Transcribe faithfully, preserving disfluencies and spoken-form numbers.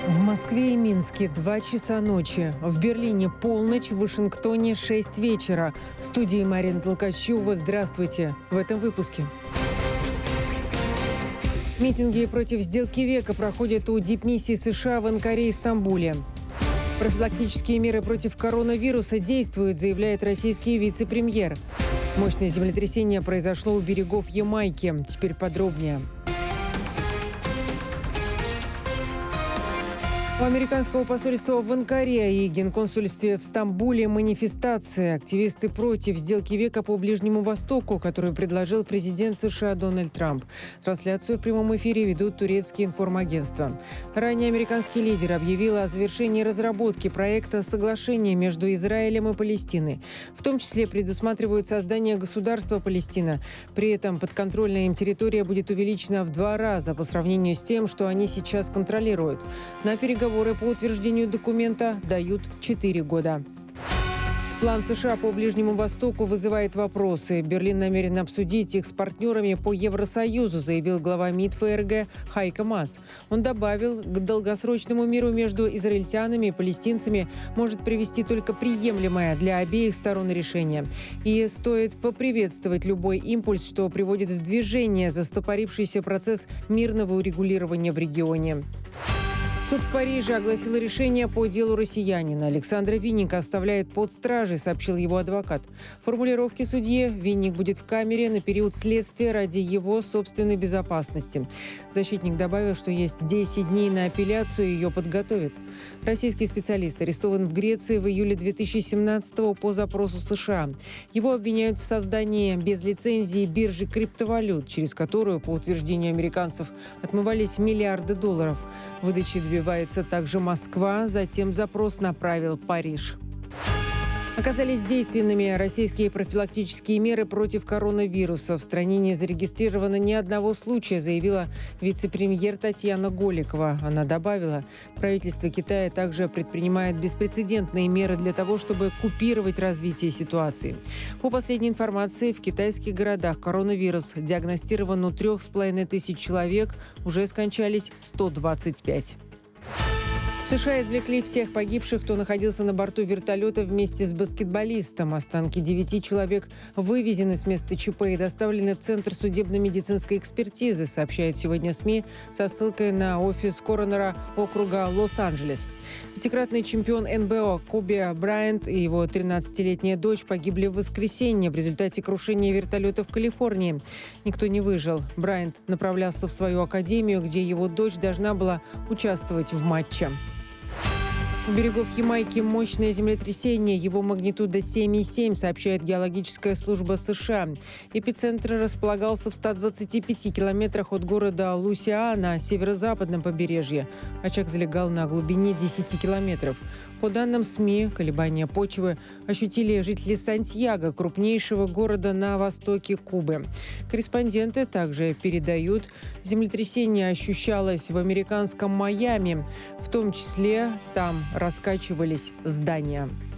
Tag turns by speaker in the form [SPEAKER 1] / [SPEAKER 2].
[SPEAKER 1] В Москве и Минске два часа ночи. В Берлине полночь, в Вашингтоне шесть вечера. В студии Марина Толкачева. Здравствуйте. В этом выпуске. Митинги против сделки века проходят у дипмиссии США в Анкаре и Стамбуле. Профилактические меры против коронавируса действуют, заявляет российский вице-премьер. Мощное землетрясение произошло у берегов Ямайки. Теперь подробнее. У американского посольства в Анкаре и генконсульстве в Стамбуле манифестации. Активисты против сделки века по Ближнему Востоку, которую предложил президент США Дональд Трамп. Трансляцию в прямом эфире ведут турецкие информагентства. Ранее американский лидер объявил о завершении разработки проекта соглашения между Израилем и Палестиной. В том числе предусматривают создание государства Палестина. При этом подконтрольная им территория будет увеличена в два раза по сравнению с тем, что они сейчас контролируют. На переговоры Переговоры по утверждению документа дают четыре года. План США по Ближнему Востоку вызывает вопросы. Берлин намерен обсудить их с партнерами по Евросоюзу, заявил глава МИД ФРГ Хайко Маас. Он добавил, к долгосрочному миру между израильтянами и палестинцами может привести только приемлемое для обеих сторон решение. И стоит поприветствовать любой импульс, что приводит в движение застопорившийся процесс мирного урегулирования в регионе. Суд в Париже огласил решение по делу россиянина. Александра Винника оставляет под стражей, сообщил его адвокат. В формулировке судьи Винник будет в камере на период следствия ради его собственной безопасности. Защитник добавил, что есть десять дней на апелляцию, и ее подготовят. Российский специалист арестован в Греции в июле две тысячи семнадцатого по запросу США. Его обвиняют в создании без лицензии биржи криптовалют, через которую, по утверждению американцев, отмывались миллиарды долларов. Выдачи добивается также Москва, затем запрос направил Париж. Оказались действенными российские профилактические меры против коронавируса. В стране не зарегистрировано ни одного случая, заявила вице-премьер Татьяна Голикова. Она добавила, правительство Китая также предпринимает беспрецедентные меры для того, чтобы купировать развитие ситуации. По последней информации, в китайских городах коронавирус диагностирован у трех с половиной тысяч человек, уже скончались сто двадцать пять. В США извлекли всех погибших, кто находился на борту вертолета вместе с баскетболистом. Останки девяти человек вывезены с места ЧП и доставлены в Центр судебно-медицинской экспертизы, сообщает сегодня СМИ со ссылкой на офис коронера округа Лос-Анджелес. Пятикратный чемпион эн бэ о Коби Брайант и его тринадцатилетняя дочь погибли в воскресенье в результате крушения вертолета в Калифорнии. Никто не выжил. Брайант направлялся в свою академию, где его дочь должна была участвовать в матче. У берегов Ямайки мощное землетрясение, его магнитуда семь и семь, сообщает геологическая служба США. Эпицентр располагался в ста двадцати пяти километрах от города Лусиа на северо-западном побережье. Очаг залегал на глубине десяти километров. По данным СМИ, колебания почвы ощутили жители Сантьяго, крупнейшего города на востоке Кубы. Корреспонденты также передают, землетрясение ощущалось в американском Майами. В том числе там раскачивались здания.